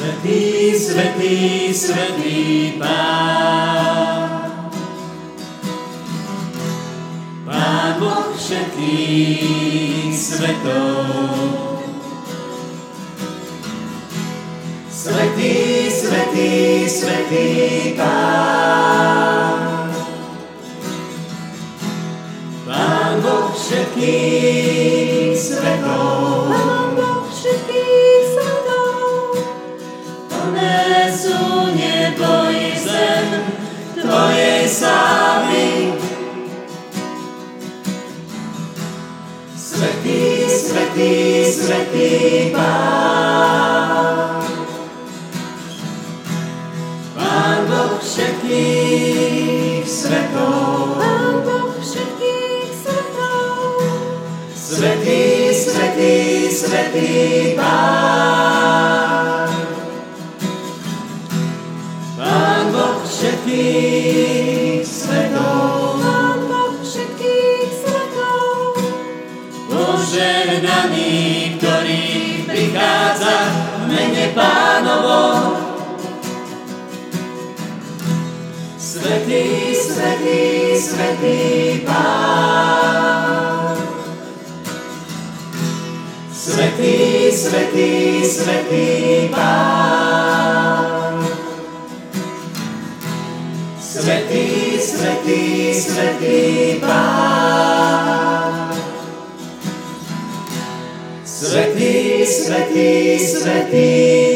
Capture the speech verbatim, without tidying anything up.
Svätý, svätý, svätý Pán, Pán Boh všetkých svetov. Svätý, svätý, svätý Pán, Pán Boh všetkých svetov. Pán Boh všetkých svetov. Plné sú nebo i zem Tvojej slávy. Svätý, svätý, svätý Pán, Pán Boh všetkých svetov. Pán Boh všetkých svetov. Svätý, svätý, svätý Pán, Pán Boh všetkých svetov. Pán Boh všetkých svetov. Požehnaný, ktorý prichádza v mene Pánovom. Svätý, svätý, svätý Pán, Svätý, svätý, svätý Pán, Svätý, svätý, svätý Pán, Svätý, svätý, svätý